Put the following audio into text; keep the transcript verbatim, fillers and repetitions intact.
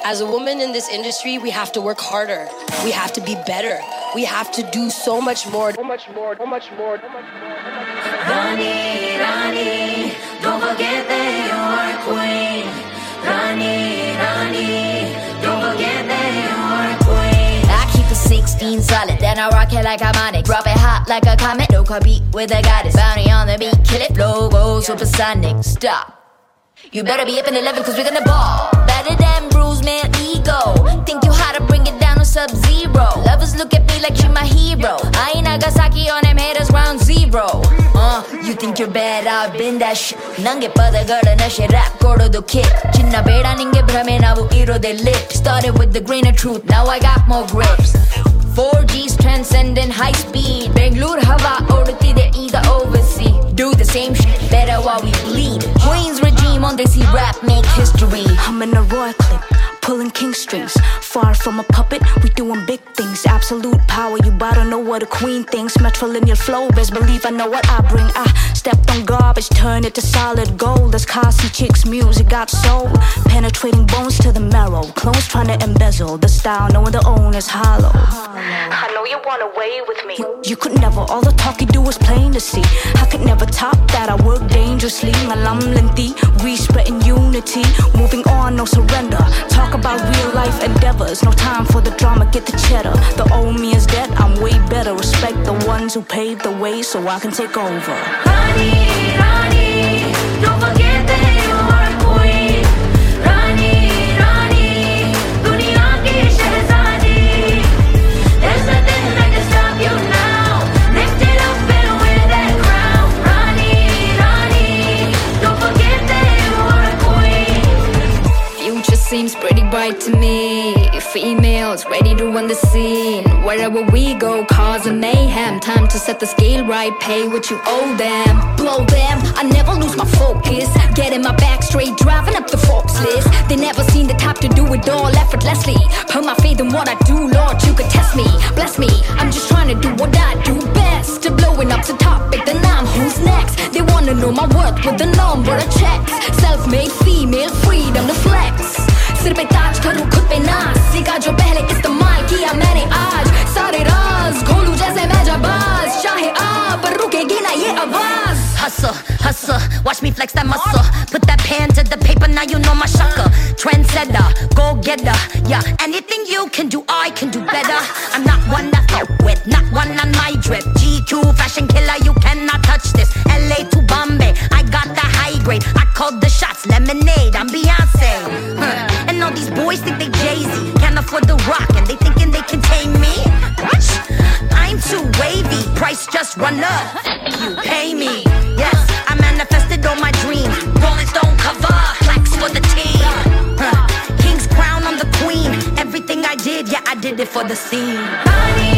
As a woman in this industry, we have to work harder. We have to be better. We have to do so much more. So much more, so much more, so much more. Rani, Rani, don't forget that you're a queen. Rani, Rani, don't forget that you're a queen. I keep a sixteen solid, then I rock it like I'm on it. Drop it hot like a comet, no compete with a goddess. Bounty on the beat, kill it, flow, go supersonic. Stop. You better be up in eleven cause we're gonna ball. Better than bruise, man, ego. Think you how to bring it down to sub-zero. Lovers look at me like she my hero. I ain't Nagasaki on them haters round zero. Uh, you think you're bad, I've been that shit. ನಂಗೆ ಪದಗಳನ್ನ ಶರಾಪ್ ಕೊಡೋದು kick. ಚಿನ್ನ ಬೇಡ ನಿಂಗೆ ಭ್ರಮೆ ನಾವು ಇರೋದೆ lit. Started with the grain of truth, now I got more grips. four G's transcending high speed. Bangalore hava ಓಡುತ್ತಿದೆ ಈಗ overseas. Do the same shit, better while we bleed. Queen's regime on this rap make history. I'm in a Roy clip, pulling king strings. Far from a puppet, we doing big things. Absolute power, you better know what a queen thinks. Matrilineal flow, best believe I know what I bring. I stepped on garbage, turn it to solid gold. This classy chicks music got soul. Penetrating bones to the marrow. Clones trying to embezzle the style, knowing the own is hollow. I know you want away with me. You, you could never, all the talk you do is plain to see. I could never top that, I work dangerously. Ngalam linti, we spreading unity. Moving on, no surrender. Talk about real life endeavors. No time for the drama, get the cheddar. The old me is dead, I'm way better. Respect the ones who paved the way so I can take over. Rani, Rani, don't forget that you're a queen. Rani, Rani, duniya ki shehzadi. There's nothing that can stop you now. Lift it up and wear that crown. Rani, Rani, don't forget that you're a queen. Future seems pretty bright to me. Females ready to run the scene. Wherever we go, cause a mayhem. Time to set the scale right, pay what you owe them. Blow them, I never lose my focus. Getting my back straight, driving up the Forbes list. They never seen the type to do it all effortlessly. Put my faith in what I do, Lord, you could test me. Bless me, I'm just trying to do what I do best. To blowing up's the topic, then I'm who's next. They wanna know my worth with the number of checks. Self-made female, freedom to flex. सिर पे ताज करूं खुद पे नाज. सीखा जो पहले इस्तेमाल किया मैंने आज. सारे राज खोलूं जैसे मैं जाबाज. चाहे आ पर रुकेगी ना ये आवाज. Hustle, hustle, watch me flex that muscle. Put that pen to the paper, now you know my sucker. Trendsetter, go getter, yeah. Anything you can do, I can do better. I'm not one that fuck with, not one on my drip. G Q, fashion killer, you cannot touch this. L A to Bombay, I got the high grade. I called the shots, lemonade, I'm Beyonce. Huh. And all these boys think they Jay-Z, can't afford the rock, and they thinking they can tame me. What? I'm too wavy, price just run up. You pay me. Yes, I manifested all my dreams. Rolling Stone cover, flex for the team. Huh. King's crown on the queen. Everything I did, yeah, I did it for the scene. Rani,